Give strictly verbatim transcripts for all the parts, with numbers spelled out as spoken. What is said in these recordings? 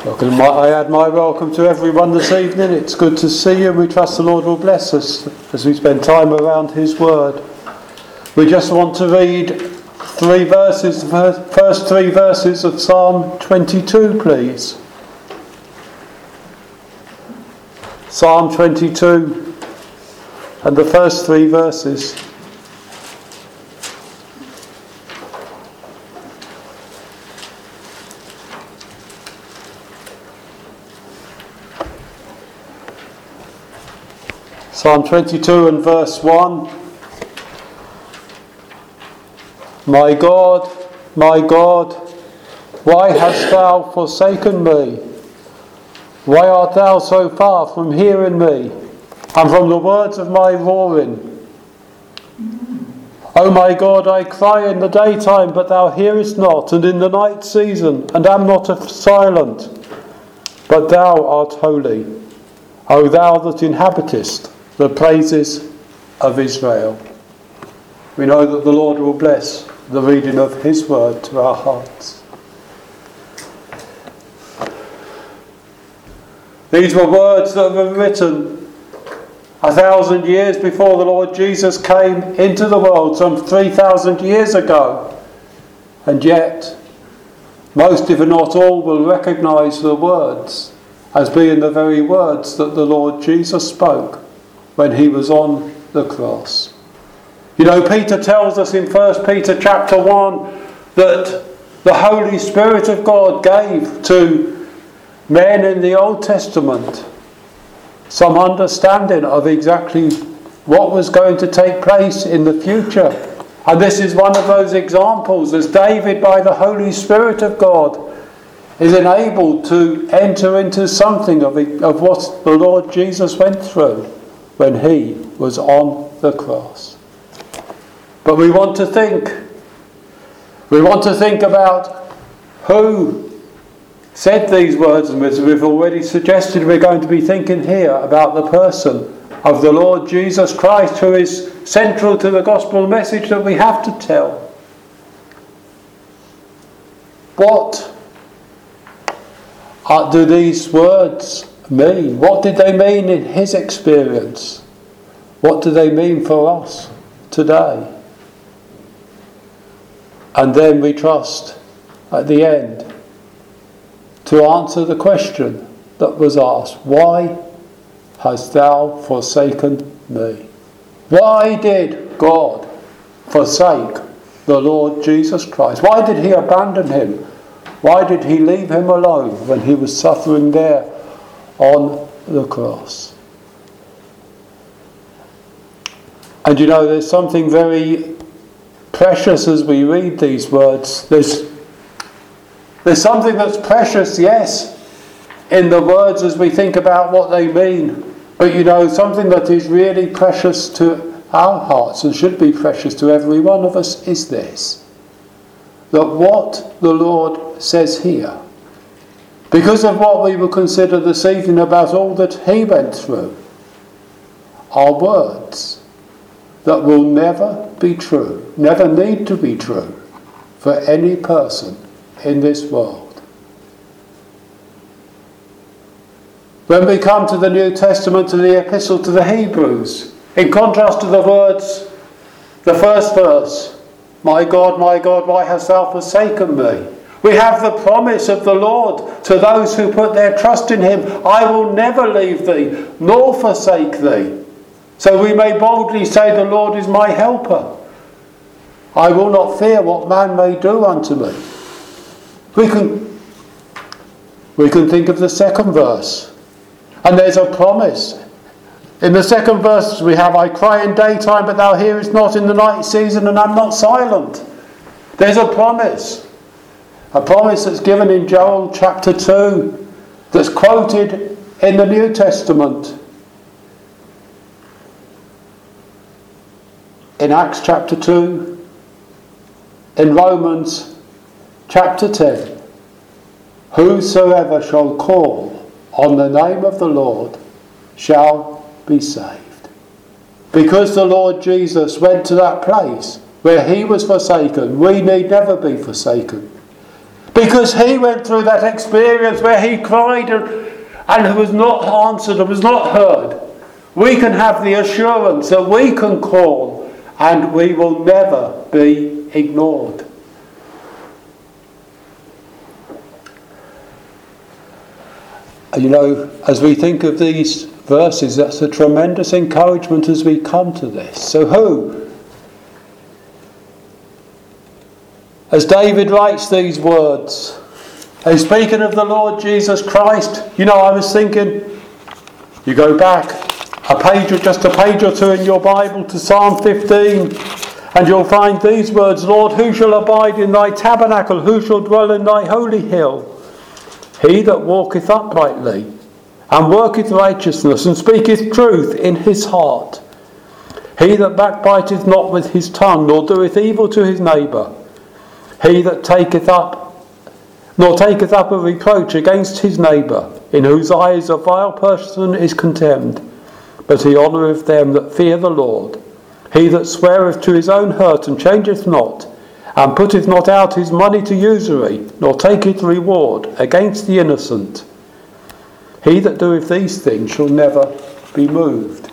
Welcome. I add my welcome to everyone this evening. It's good to see you. We trust the Lord will bless us as we spend time around His Word. We just want to read three verses, the first three verses of Psalm twenty-two, please. Psalm twenty-two and the first three verses. Psalm twenty-two and verse one. My God, my God, why hast thou forsaken me? Why art thou so far from hearing me, and from the words of my roaring? O my God, I cry in the daytime, but thou hearest not, and in the night season, and am not silent. But thou art holy, O thou that inhabitest the praises of Israel. We know that the Lord will bless the reading of His word to our hearts. These were words that were written a thousand years before the Lord Jesus came into the world, some three thousand years ago. And yet, most, if not all, will recognise the words as being the very words that the Lord Jesus spoke when He was on the cross. You know, Peter tells us in First Peter chapter one that the Holy Spirit of God gave to men in the Old Testament some understanding of exactly what was going to take place in the future. And this is one of those examples, as David, by the Holy Spirit of God, is enabled to enter into something of, it, of what the Lord Jesus went through when He was on the cross. But we want to think, we want to think about who said these words, and as we've already suggested, we're going to be thinking here about the person of the Lord Jesus Christ, who is central to the gospel message that we have to tell. What are, do these words mean? What did they mean in His experience? What do they mean for us today? And then we trust at the end to answer the question that was asked: why hast thou forsaken me? Why did God forsake the Lord Jesus Christ? Why did He abandon Him? Why did He leave Him alone when He was suffering there on the cross? And you know, there's something very precious as we read these words. There's, there's something that's precious, yes, in the words as we think about what they mean. But you know, something that is really precious to our hearts and should be precious to every one of us is this: that what the Lord says here, because of what we will consider this evening about all that He went through, are words that will never be true, never need to be true for any person in this world. When we come to the New Testament, to the Epistle to the Hebrews, in contrast to the words, the first verse, my God, my God, why hast thou forsaken me? We have the promise of the Lord to those who put their trust in Him: I will never leave thee nor forsake thee. So we may boldly say, the Lord is my helper. I will not fear what man may do unto me. We can, we can think of the second verse. And there's a promise. In the second verse we have, I cry in daytime, but thou hearest not; in the night season, and am not silent. There's a promise. A promise that's given in Joel chapter two, that's quoted in the New Testament. In Acts chapter two, in Romans chapter ten, whosoever shall call on the name of the Lord shall be saved. Because the Lord Jesus went to that place where He was forsaken, we need never be forsaken. Because he went through that experience where he cried and, and was not answered and was not heard. We can have the assurance that we can call and we will never be ignored. You know, as we think of these verses, that's a tremendous encouragement as we come to this. So who? As David writes these words, he's speaking of the Lord Jesus Christ. You know, I was thinking, you go back a page or just a page or two in your Bible to Psalm fifteen, and you'll find these words, Lord, who shall abide in thy tabernacle? Who shall dwell in thy holy hill? He that walketh uprightly, and worketh righteousness, and speaketh truth in his heart. He that backbiteth not with his tongue, nor doeth evil to his neighbour. He that taketh up, nor taketh up a reproach against his neighbour, in whose eyes a vile person is contemned, but he honoureth them that fear the Lord. He that sweareth to his own hurt, and changeth not, and putteth not out his money to usury, nor taketh reward against the innocent. He that doeth these things shall never be moved.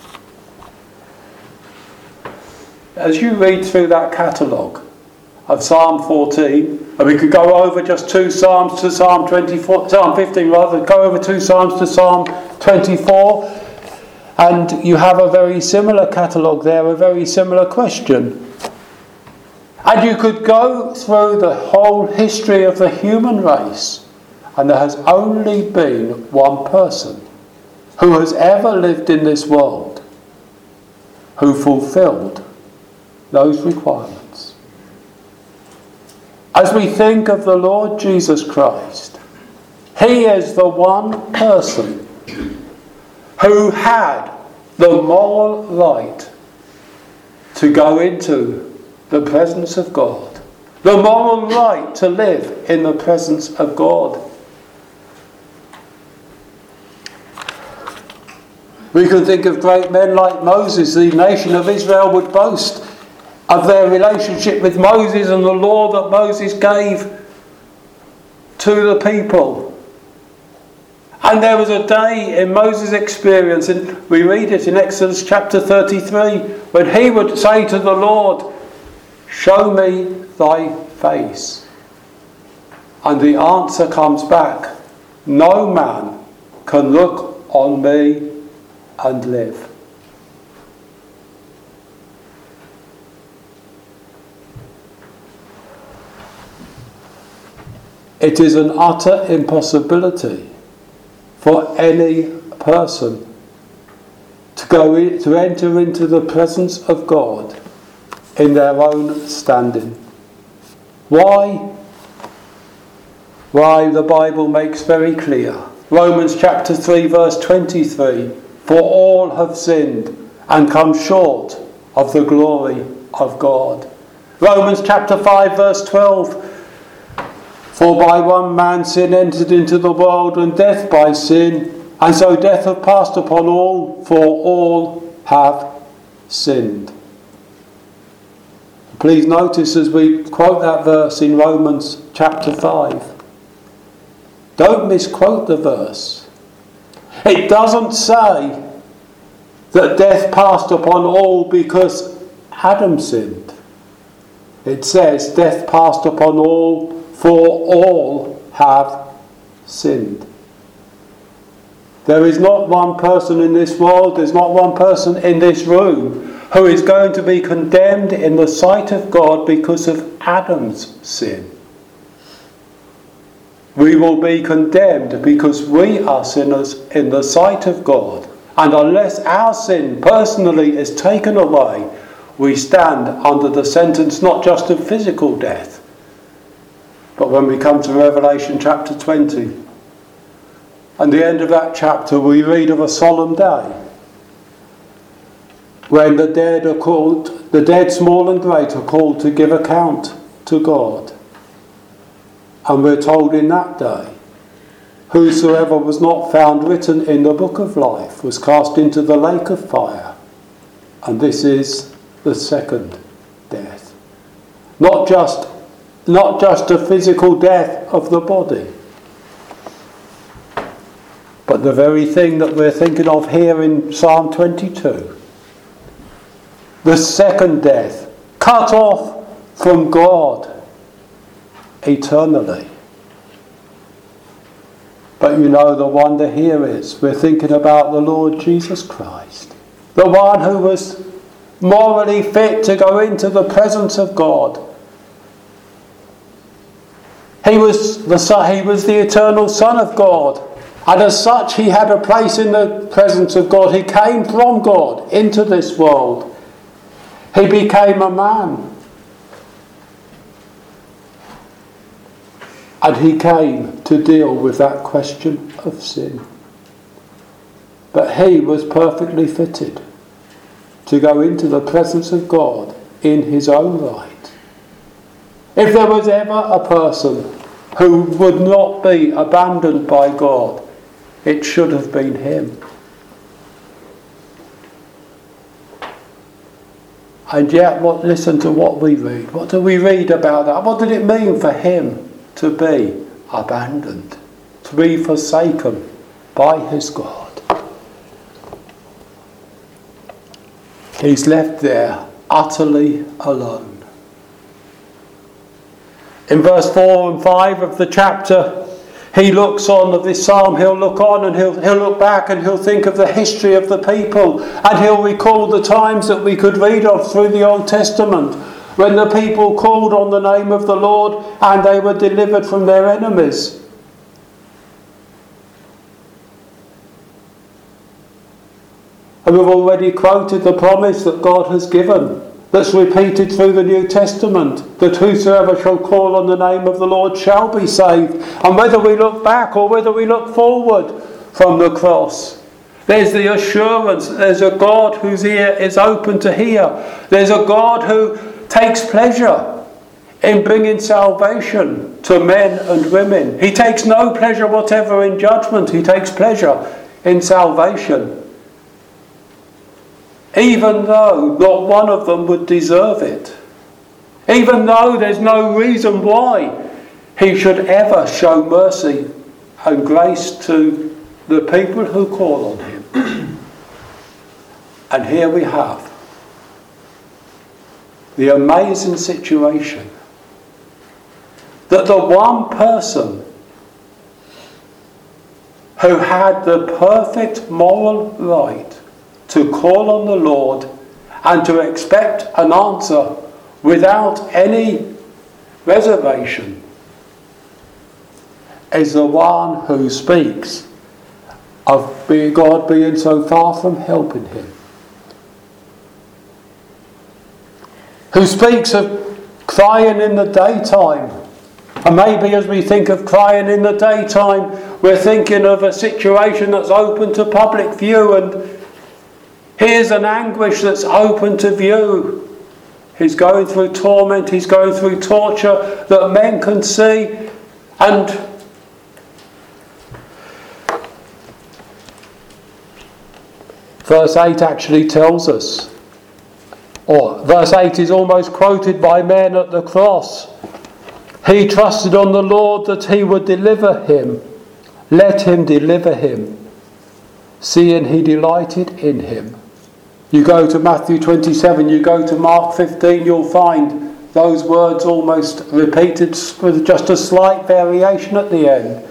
As you read through that catalogue of Psalm fourteen, and we could go over just two Psalms to Psalm twenty-four, Psalm fifteen rather, go over two Psalms to Psalm twenty-four, and you have a very similar catalogue there, a very similar question. And you could go through the whole history of the human race, and there has only been one person who has ever lived in this world who fulfilled those requirements. As we think of the Lord Jesus Christ, he is the one person who had the moral right to go into the presence of God, the moral right to live in the presence of God. We can think of great men like Moses. The nation of Israel would boast of their relationship with Moses and the law that Moses gave to the people. And there was a day in Moses' experience, and we read it in Exodus chapter thirty-three, when he would say to the Lord, show me thy face. And the answer comes back, no man can look on me and live. It is an utter impossibility for any person to go in, to enter into the presence of God in their own standing. Why? Why, the Bible makes very clear. Romans chapter three verse twenty-three, for all have sinned and come short of the glory of God. Romans chapter five verse twelve, for by one man sin entered into the world, and death by sin, and so death hath passed upon all, for all have sinned. Please notice as we quote that verse in Romans chapter five, don't misquote the verse. It doesn't say that death passed upon all because Adam sinned. It says death passed upon all, for all have sinned. There is not one person in this world, there's not one person in this room who is going to be condemned in the sight of God because of Adam's sin. We will be condemned because we are sinners in the sight of God. And unless our sin personally is taken away, we stand under the sentence not just of physical death, but when we come to Revelation chapter twenty, and the end of that chapter we read of a solemn day when the dead are called, the dead small and great are called to give account to God. And we're told in that day, whosoever was not found written in the book of life was cast into the lake of fire. And this is the second death. Not just not just a physical death of the body, but the very thing that we're thinking of here in Psalm twenty-two. The second death, cut off from God eternally. But you know, the wonder here is we're thinking about the Lord Jesus Christ, the one who was morally fit to go into the presence of God. He was the Son, he was the eternal Son of God, and as such he had a place in the presence of God. He came from God into this world. He became a man. And he came to deal with that question of sin. But he was perfectly fitted to go into the presence of God in his own right. If there was ever a person who would not be abandoned by God, it should have been him. And yet, what, listen to what we read. What do we read about that? What did it mean for him to be abandoned, to be forsaken by his God? He's left there utterly alone. In verse four and five of the chapter, he looks on of this psalm, he'll look on and he'll, he'll look back and he'll think of the history of the people, and he'll recall the times that we could read of through the Old Testament, when the people called on the name of the Lord and they were delivered from their enemies. And we've already quoted the promise that God has given, that's repeated through the New Testament, that whosoever shall call on the name of the Lord shall be saved. And whether we look back or whether we look forward from the cross, there's the assurance that there's a God whose ear is open to hear. There's a God who takes pleasure in bringing salvation to men and women. He takes no pleasure whatever in judgment. He takes pleasure in salvation, even though not one of them would deserve it, even though there's no reason why he should ever show mercy and grace to the people who call on him. And here we have the amazing situation that the one person who had the perfect moral right to call on the Lord and to expect an answer without any reservation is the one who speaks of God being so far from helping him, who speaks of crying in the daytime. And maybe as we think of crying in the daytime, we're thinking of a situation that's open to public view, and here's an anguish that's open to view. He's going through torment, he's going through torture that men can see. And verse eight actually tells us, or verse eight is almost quoted by men at the cross. He trusted on the Lord that he would deliver him. Let him deliver him, seeing he delighted in him. You go to Matthew twenty-seven, you go to Mark fifteen, you'll find those words almost repeated with just a slight variation at the end.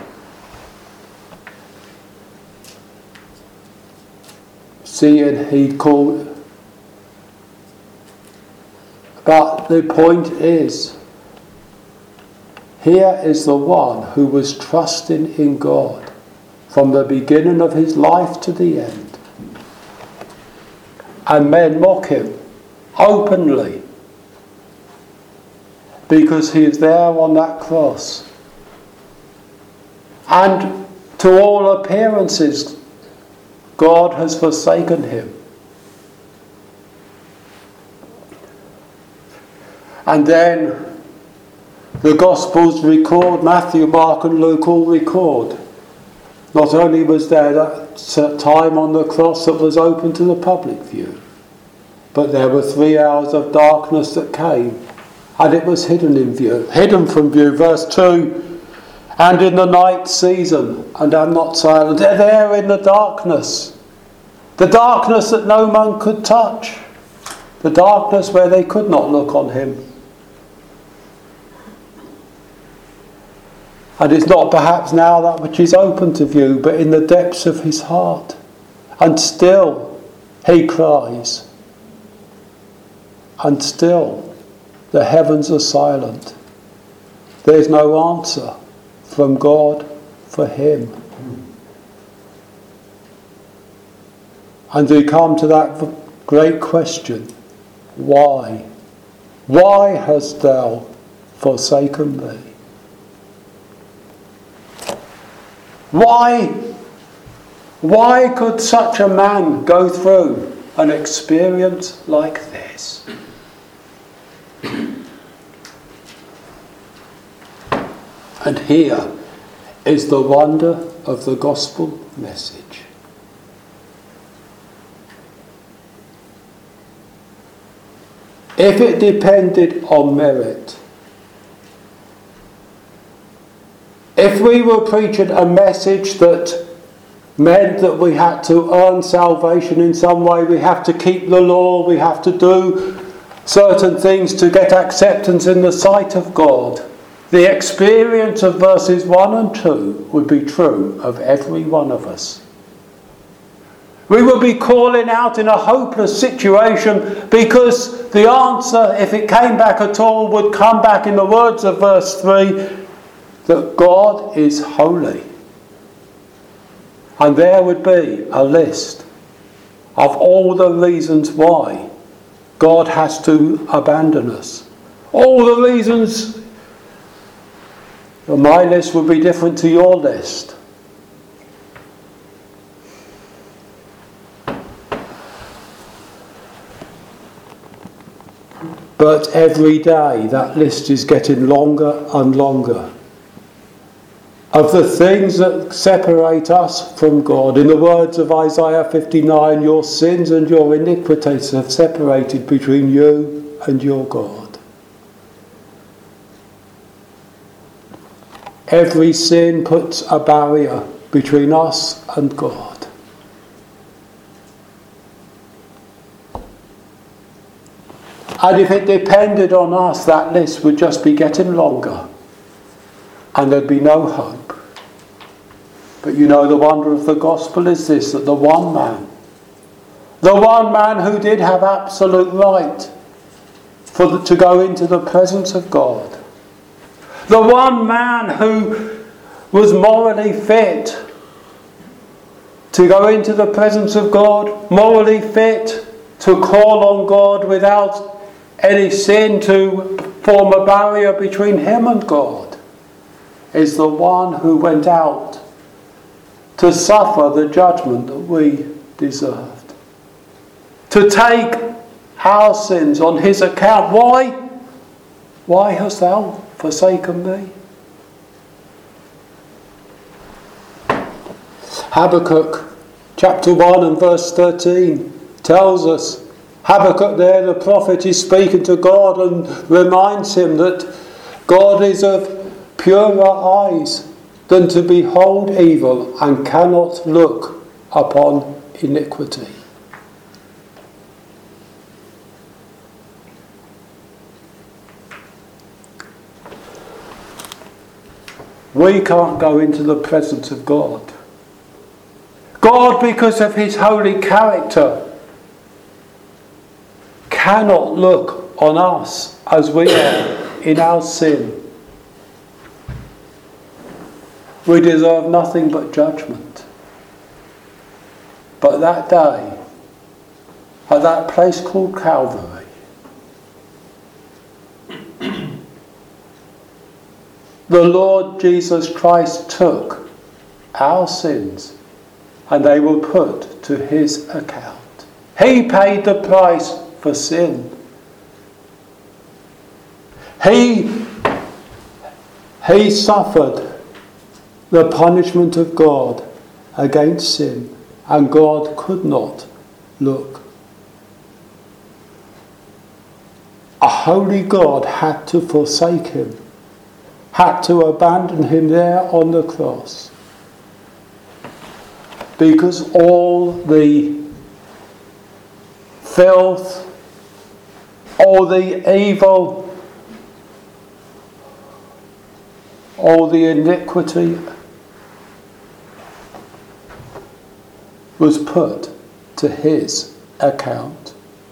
Seeing he called. But the point is, here is the one who was trusting in God from the beginning of his life to the end. And men mock him openly because he is there on that cross. And to all appearances, God has forsaken him. And then the Gospels record, Matthew, Mark and Luke all record, not only was there that time on the cross that was open to the public view, but there were three hours of darkness that came, and it was hidden in view, hidden from view. Verse two, and in the night season, and am not silent. They're there in the darkness, the darkness that no man could touch, the darkness where they could not look on him. And it's not perhaps now that which is open to view, but in the depths of his heart. And still he cries. And still the heavens are silent. There's no answer from God for him. And we come to that great question, why? Why hast thou forsaken me? Why? Why could such a man go through an experience like this? And here is the wonder of the gospel message. If it depended on merit, if we were preaching a message that meant that we had to earn salvation in some way, we have to keep the law, we have to do certain things to get acceptance in the sight of God, the experience of verses one and two would be true of every one of us. We would be calling out in a hopeless situation because the answer, if it came back at all, would come back in the words of verse three, that God is holy. And there would be a list of all the reasons why God has to abandon us. All the reasons. Well, my list would be different to your list. But every day that list is getting longer and longer. Of the things that separate us from God. In the words of Isaiah fifty-nine, your sins and your iniquities have separated between you and your God. Every sin puts a barrier between us and God. And if it depended on us, that list would just be getting longer. And there'd be no hope. But you know, the wonder of the gospel is this, that the one man, the one man who did have absolute right for the, to go into the presence of God, the one man who was morally fit to go into the presence of God, morally fit to call on God without any sin to form a barrier between him and God, is the one who went out to suffer the judgment that we deserved. To take our sins on his account. Why? Why hast thou forsaken me? Habakkuk chapter one and verse thirteen tells us, Habakkuk there, the prophet, is speaking to God and reminds him that God is of purer eyes than to behold evil and cannot look upon iniquity. We can't go into the presence of God. God, because of his holy character, cannot look on us as we are in our sin. We deserve nothing but judgment. But that day, at that place called Calvary, the Lord Jesus Christ took our sins and they were put to his account. He paid the price for sin. He, he suffered the punishment of God against sin, and God could not look. A holy God had to forsake him, had to abandon him there on the cross. Because all the filth, all the evil, all the iniquity was put to his account.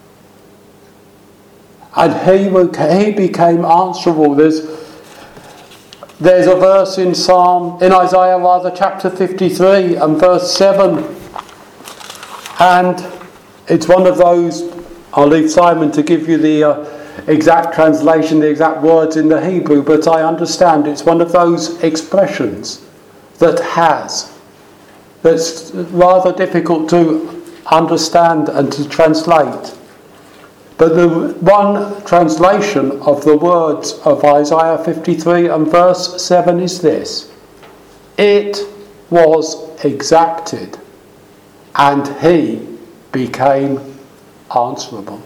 And he, he became answerable. There's, there's a verse in Psalm, in Isaiah rather, chapter fifty-three and verse seven. And it's one of those, I'll leave Simon to give you the uh, exact translation, the exact words in the Hebrew, but I understand it's one of those expressions that has, that's rather difficult to understand and to translate. But the one translation of the words of Isaiah fifty-three and verse seven is this: it was exacted, and he became answerable.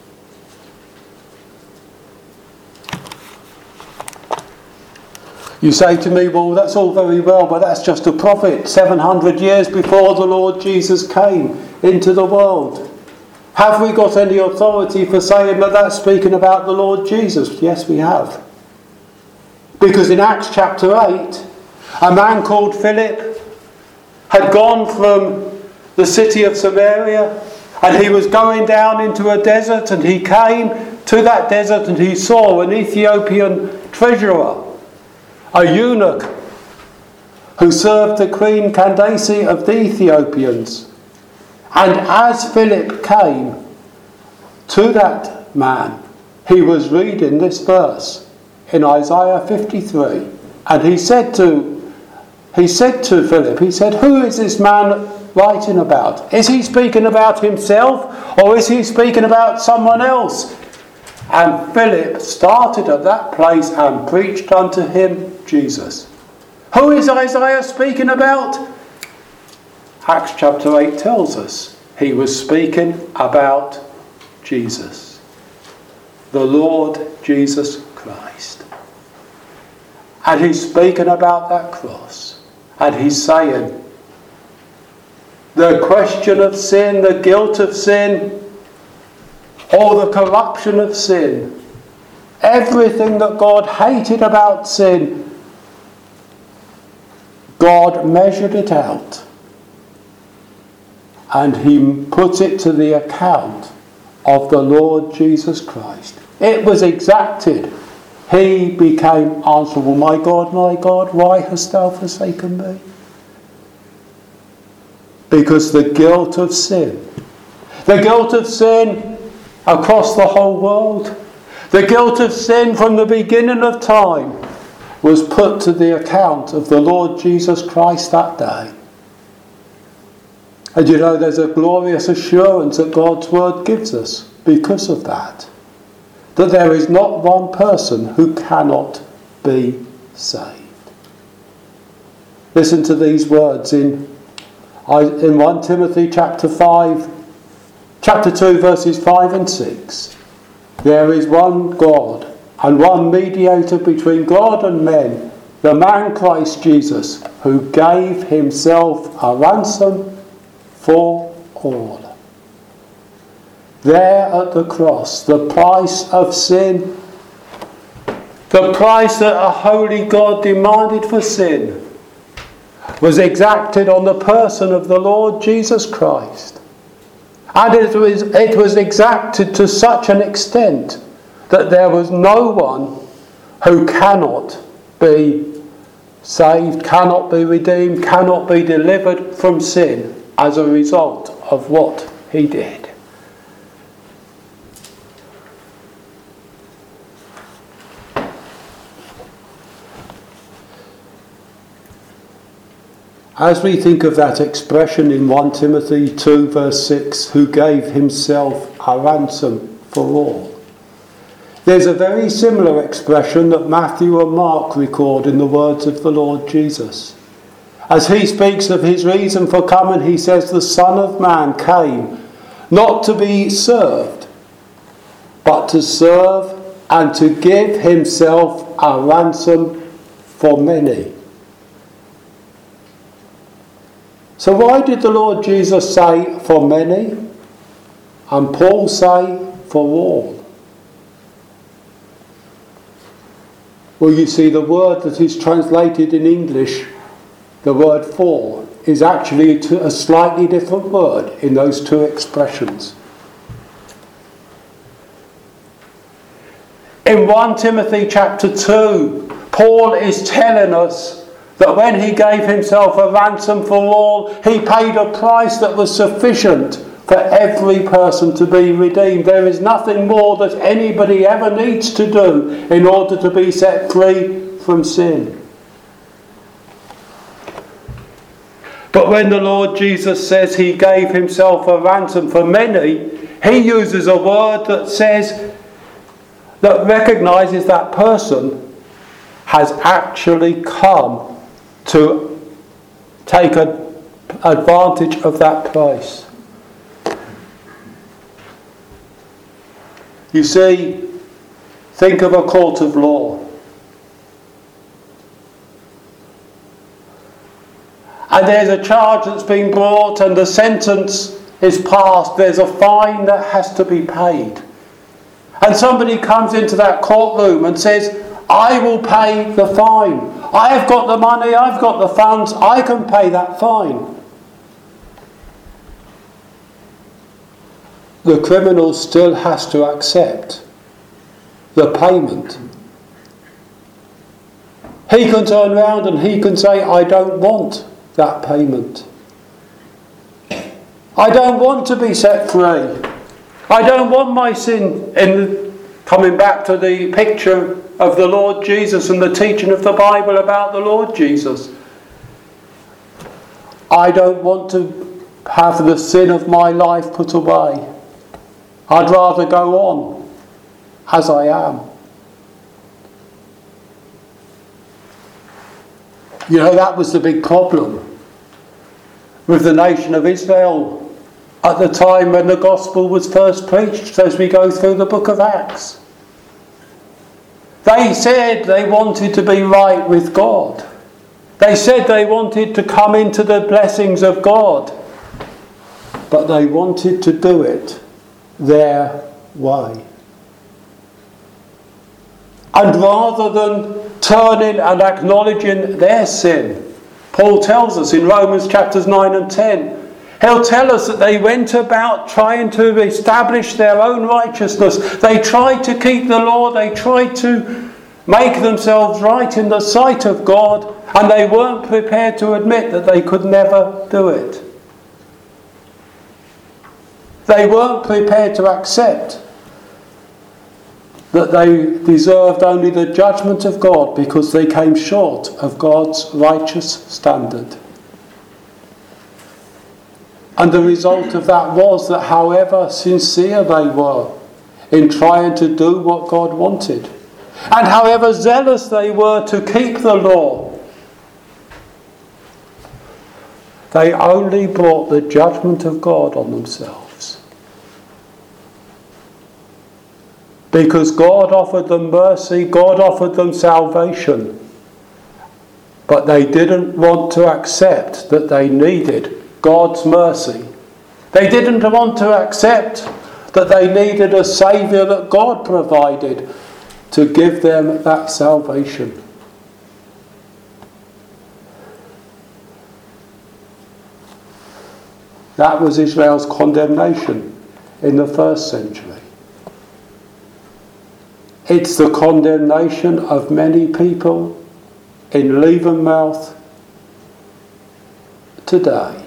You say to me, well, that's all very well, but that's just a prophet seven hundred years before the Lord Jesus came into the world. Have we got any authority for saying that that's speaking about the Lord Jesus? Yes, we have. Because in Acts chapter eight, a man called Philip had gone from the city of Samaria, and he was going down into a desert, and he came to that desert and he saw an Ethiopian treasurer, a eunuch who served the queen Candace of the Ethiopians. And as Philip came to that man, he was reading this verse in Isaiah fifty-three, and he said to he said to Philip, he said, who is this man writing about? Is he speaking about himself, or is he speaking about someone else? And Philip started at that place and preached unto him Jesus. Who is Isaiah speaking about? Acts chapter eight tells us he was speaking about Jesus, the Lord Jesus Christ. And he's speaking about that cross. And he's saying, the question of sin, the guilt of sin, or the corruption of sin, everything that God hated about sin, God measured it out. And he put it to the account of the Lord Jesus Christ. It was exacted. He became answerable. My God, my God, why hast thou forsaken me? Because the guilt of sin, the guilt of sin across the whole world, the guilt of sin from the beginning of time was put to the account of the Lord Jesus Christ that day. And you know, there's a glorious assurance that God's word gives us because of that. That there is not one person who cannot be saved. Listen to these words in, in First Timothy chapter five, chapter two, verses five and six. There is one God and one mediator between God and men, the man Christ Jesus, who gave himself a ransom for all. There at the cross, the price of sin, the price that a holy God demanded for sin, was exacted on the person of the Lord Jesus Christ. And it was, it was exacted to such an extent that there was no one who cannot be saved, cannot be redeemed, cannot be delivered from sin as a result of what he did. As we think of that expression in First Timothy two verse six, who gave himself a ransom for all, there's a very similar expression that Matthew and Mark record in the words of the Lord Jesus. As he speaks of his reason for coming, he says, the Son of Man came not to be served, but to serve and to give himself a ransom for many. So why did the Lord Jesus say for many, and Paul say for all? Well, you see, the word that is translated in English, the word for, is actually a slightly different word in those two expressions. In First Timothy chapter two, Paul is telling us that when he gave himself a ransom for all, he paid a price that was sufficient for every person to be redeemed. There is nothing more that anybody ever needs to do in order to be set free from sin. But when the Lord Jesus says he gave himself a ransom for many, he uses a word that says, that recognises that person has actually come to take a, advantage of that price. You see, think of a court of law. And there's a charge that's been brought and the sentence is passed. There's a fine that has to be paid. And somebody comes into that courtroom and says, I will pay the fine. I have got the money, I've got the funds, I can pay that fine. The criminal still has to accept the payment. He can turn around and he can say, I don't want that payment. I don't want to be set free. I don't want my sin. In coming back to the picture of the Lord Jesus and the teaching of the Bible about the Lord Jesus, I don't want to have the sin of my life put away. I'd rather go on as I am. You know, that was the big problem with the nation of Israel at the time when the gospel was first preached, as we go through the book of Acts. They said they wanted to be right with God. They said they wanted to come into the blessings of God. But they wanted to do it their way. And rather than turning and acknowledging their sin, Paul tells us in Romans chapters nine and ten, he'll tell us that they went about trying to establish their own righteousness. They tried to keep the law. They tried to make themselves right in the sight of God. And they weren't prepared to admit that they could never do it. They weren't prepared to accept that they deserved only the judgment of God because they came short of God's righteous standard. And the result of that was that however sincere they were in trying to do what God wanted, and however zealous they were to keep the law, they only brought the judgment of God on themselves. Because God offered them mercy, God offered them salvation, but they didn't want to accept that they needed God's mercy. They didn't want to accept that they needed a saviour that God provided to give them that salvation. That was Israel's condemnation in the first century. It's the condemnation of many people in Leavenmouth today.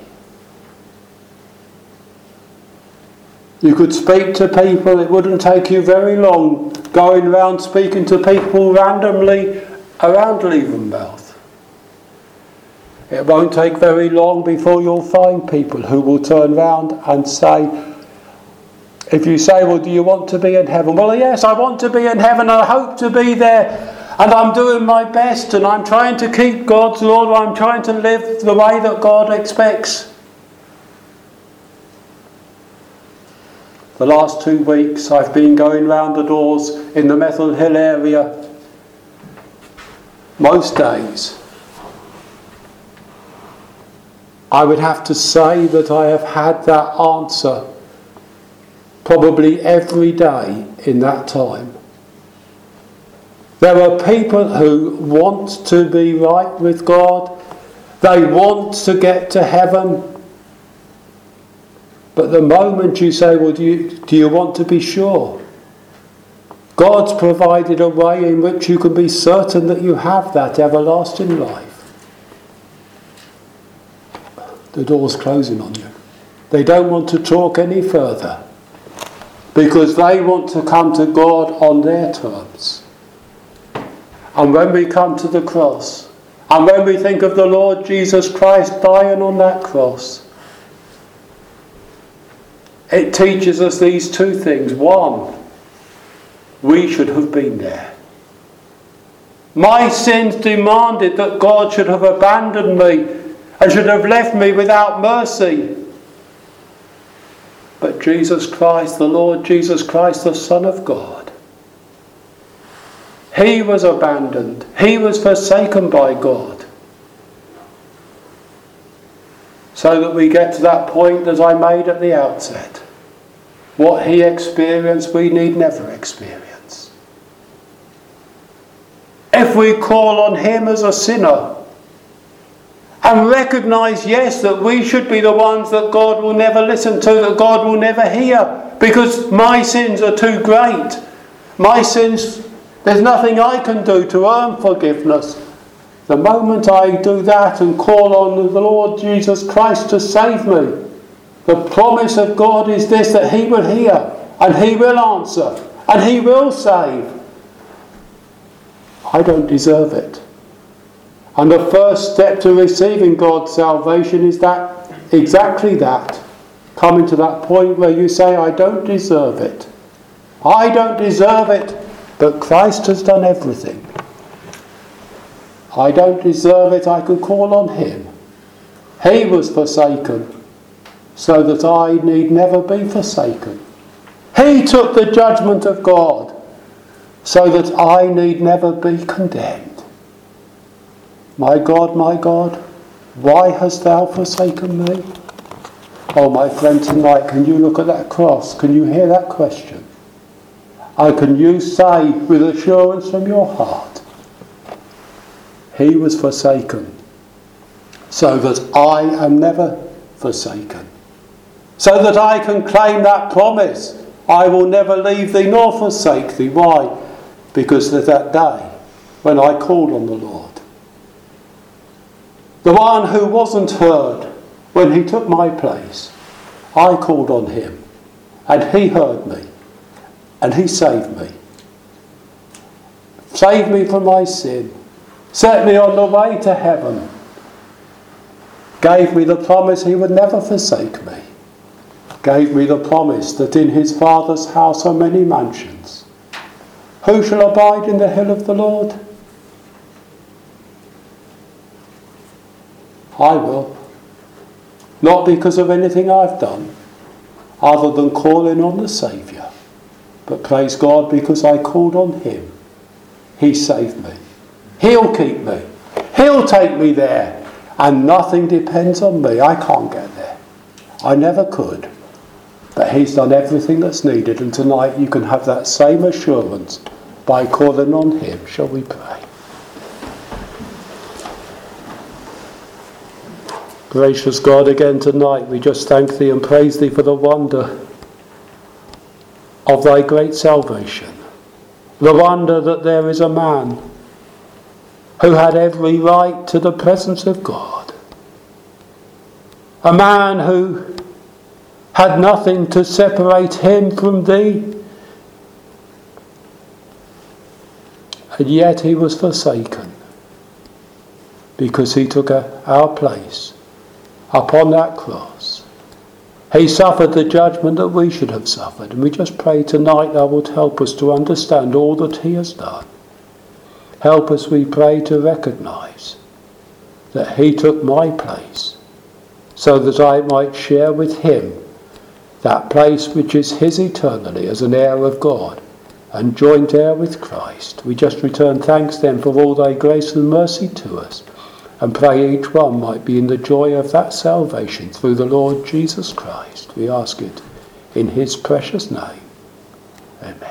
You could speak to people, it wouldn't take you very long going around speaking to people randomly around Leavenmouth. It won't take very long before you'll find people who will turn round and say, if you say, well, do you want to be in heaven? Well, yes, I want to be in heaven. I hope to be there. And I'm doing my best. And I'm trying to keep God's law. I'm trying to live the way that God expects. The last two weeks I've been going round the doors in the Methil Hill area most days. I would have to say that I have had that answer probably every day in that time. There are people who want to be right with God. They want to get to heaven. But the moment you say, well, do you, do you want to be sure? God's provided a way in which you can be certain that you have that everlasting life. The door's closing on you. They don't want to talk any further because they want to come to God on their terms. And when we come to the cross, and when we think of the Lord Jesus Christ dying on that cross, it teaches us these two things. One, we should have been there. My sins demanded that God should have abandoned me and should have left me without mercy. But Jesus Christ, the Lord Jesus Christ, the Son of God, He was abandoned. He was forsaken by God. So that we get to that point as I made at the outset. What He experienced, we need never experience. If we call on Him as a sinner and recognise, yes, that we should be the ones that God will never listen to, that God will never hear, because my sins are too great. My sins, there's nothing I can do to earn forgiveness. The moment I do that and call on the Lord Jesus Christ to save me, the promise of God is this, that He will hear and He will answer and He will save. I don't deserve it. And the first step to receiving God's salvation is that, exactly that. Coming to that point where you say, I don't deserve it. I don't deserve it, but Christ has done everything. I don't deserve it, I can call on Him. He was forsaken so that I need never be forsaken. He took the judgment of God so that I need never be condemned. My God, my God, why hast thou forsaken me? Oh, my friend, tonight, can you look at that cross? Can you hear that question? And can you say with assurance from your heart, He was forsaken so that I am never forsaken. So that I can claim that promise. I will never leave thee nor forsake thee. Why? Because of that day when I called on the Lord. The one who wasn't heard when He took my place. I called on Him and He heard me and He saved me. Saved me from my sin. Set me on the way to heaven. Gave me the promise He would never forsake me. Gave me the promise that in His Father's house are many mansions. Who shall abide in the hill of the Lord? I will. Not because of anything I've done, other than calling on the Saviour. But praise God, because I called on Him. He saved me. He'll keep me. He'll take me there. And nothing depends on me. I can't get there. I never could. But He's done everything that's needed, and tonight you can have that same assurance by calling on Him. Shall we pray? Gracious God, again tonight we just thank Thee and praise Thee for the wonder of Thy great salvation. The wonder that there is a man who had every right to the presence of God. A man who had nothing to separate him from Thee, and yet He was forsaken because He took a, our place upon that cross. He suffered the judgment that we should have suffered, and we just pray tonight Thou wilt help us to understand all that He has done. Help us, we pray, to recognise that He took my place so that I might share with Him that place which is his eternally as an heir of God and joint heir with Christ. We just return thanks then for all thy grace and mercy to us, and pray each one might be in the joy of that salvation through the Lord Jesus Christ. We ask it in his precious name. Amen.